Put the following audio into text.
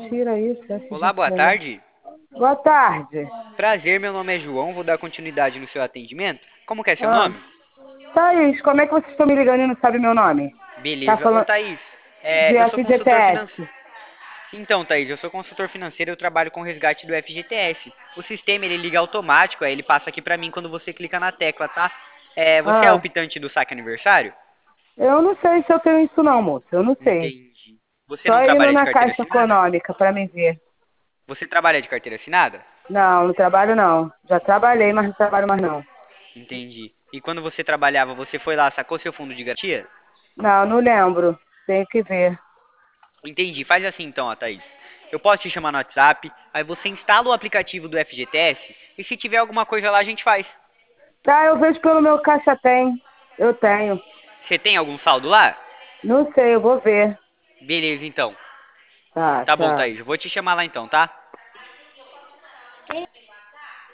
tira isso, Olá, boa FGTS. tarde. Boa tarde. Prazer, meu nome é João, vou dar continuidade no seu atendimento. Como que é seu Ah, nome? Thaís, como é que vocês estão me ligando e não sabem meu nome? Tá Beleza. Ô, falando Thaís, de eu sou consultor FGTS. financeiro. Então, Thaís, eu sou consultor financeiro e eu trabalho com resgate do FGTS. O sistema, ele liga automático, aí ele passa aqui pra mim quando você clica na tecla, tá? Você é Ah, optante do saque aniversário? eu não sei se eu tenho isso não, moço. Eu não sei. Entendi. Você não Só indo trabalha de na carteira Caixa assinada? Econômica pra me ver. Você trabalha de carteira assinada? Não, não trabalho não. Já trabalhei, mas não trabalho mais não. Entendi. E quando você trabalhava, você foi lá, sacou seu fundo de garantia? Não, não lembro. Tenho que ver. Entendi. Faz assim então, ó, Thaís. Eu posso te chamar no WhatsApp, aí você instala o aplicativo do FGTS e se tiver alguma coisa lá a gente faz. Tá, eu vejo pelo meu Caixa Tem. Eu tenho. Você tem algum saldo lá? Não sei, eu vou ver. Beleza, então. Tá, Tá bom, tchau. Thaís. Eu vou te chamar lá então, tá?